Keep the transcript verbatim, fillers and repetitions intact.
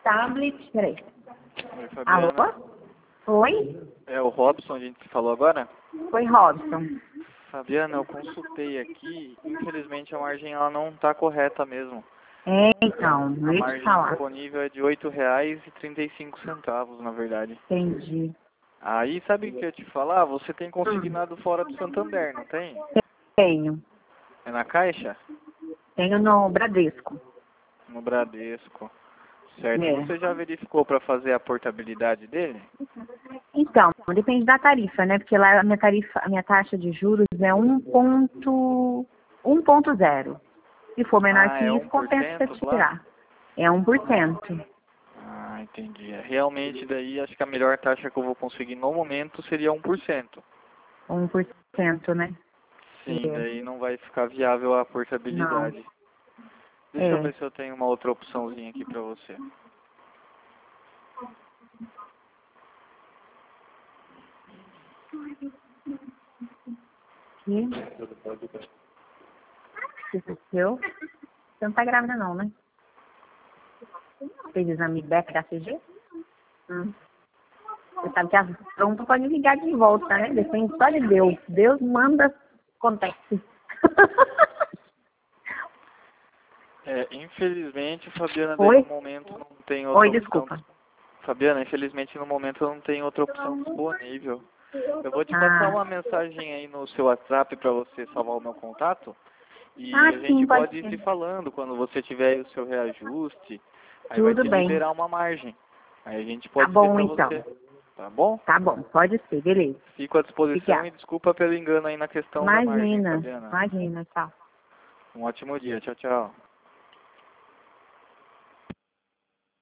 tablet, peraí. Oi, Fabiana. Alô? Oi? É o Robson, a gente se falou agora? Oi, Robson. Fabiana, eu consultei aqui, infelizmente a margem ela não está correta mesmo. É, então, A eu ia te margem falar. disponível é de oito reais e trinta e cinco centavos, na verdade. Entendi. Aí, sabe o que eu ia te falar? Você tem consignado fora do Santander, não tem? Tenho. É na Caixa? Tenho no Bradesco. No Bradesco. Certo. É. Você já verificou para fazer a portabilidade dele? Então, depende da tarifa, né? Porque lá a minha tarifa, a minha taxa de juros é um ponto zero. Se for menor Ah, que é isso, um por compensa cento você lá? tirar. É um por cento. Ah, entendi. É, realmente daí acho que a melhor taxa que eu vou conseguir no momento seria um por cento. Um por cento, né? Sim, É. daí não vai ficar viável a Não. portabilidade. Deixa eu É. ver se eu tenho uma outra opçãozinha aqui pra você. E? Isso é seu? Você não tá grávida não, né? Fez exame B F H C G? Hum. Você sabe que a pronto pode ligar de volta, né? Depende só de Deus. Deus manda, acontece. É, infelizmente, Fabiana, daí Oi? no momento não tem outra Oi, opção. desculpa. Fabiana, infelizmente no momento não tem outra opção disponível. Eu vou te passar Ah, uma mensagem aí no seu WhatsApp para você salvar o meu contato. E ah a sim, gente pode pode ir se ser. falando quando você tiver aí o seu reajuste. Aí vai Tudo te bem. liberar uma margem. Aí a gente Tá pode ver bom, para então. você. Tá bom? Tá bom, pode ser, beleza. Fico à disposição Obrigada. e desculpa pelo engano aí na questão da margem, Imagina, Fabiana. imagina, tchau. Um ótimo dia. Tchau, tchau.